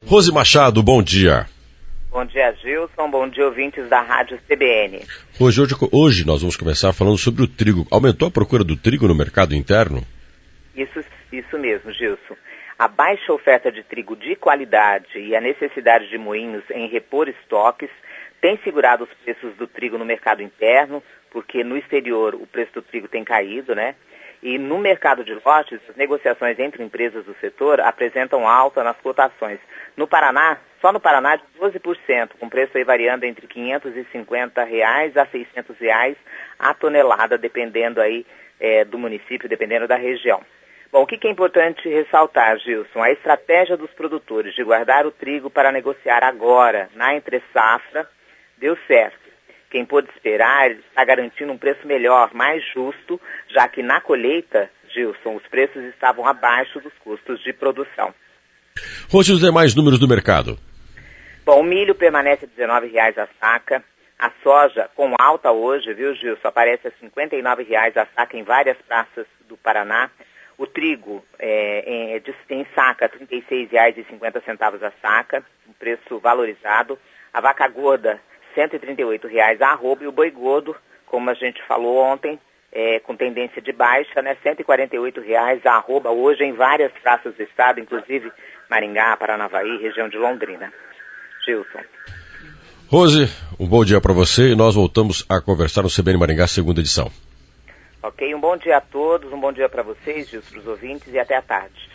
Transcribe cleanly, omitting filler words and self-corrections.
Rose Machado, bom dia. Bom dia, Gilson. Bom dia, ouvintes da Rádio CBN. Hoje nós vamos começar falando sobre o trigo. Aumentou a procura do trigo no mercado interno? Isso mesmo, Gilson. A baixa oferta de trigo de qualidade e a necessidade de moinhos em repor estoques tem segurado os preços do trigo no mercado interno, porque no exterior o preço do trigo tem caído, né? E no mercado de lotes, as negociações entre empresas do setor apresentam alta nas cotações. No Paraná, só no Paraná, de 12%, com preço aí variando entre R$ 550 a R$ 600 a tonelada, dependendo aí do município, dependendo da região. Bom, o que é importante ressaltar, Gilson? A estratégia dos produtores de guardar o trigo para negociar agora, na entre-safra, deu certo. Quem pôde esperar está garantindo um preço melhor, mais justo, já que na colheita, Gilson, os preços estavam abaixo dos custos de produção. Rose, os demais números do mercado. Bom, o milho permanece a R$ 19,00 a saca. A soja, com alta hoje, viu, Gilson, aparece a R$ 59,00 a saca em várias praças do Paraná. O trigo em saca, R$ 36,50 a saca, um preço valorizado. A vaca gorda, R$ 138,00 a arroba, e o boi gordo, como a gente falou ontem, com tendência de baixa, né, R$ 148,00 a arroba, hoje em várias praças do estado, inclusive Maringá, Paranavaí, região de Londrina. Gilson. Rose, um bom dia para você e nós voltamos a conversar no CBN Maringá, segunda edição. Ok, um bom dia a todos, um bom dia para vocês, Gilson, para os ouvintes, e até à tarde.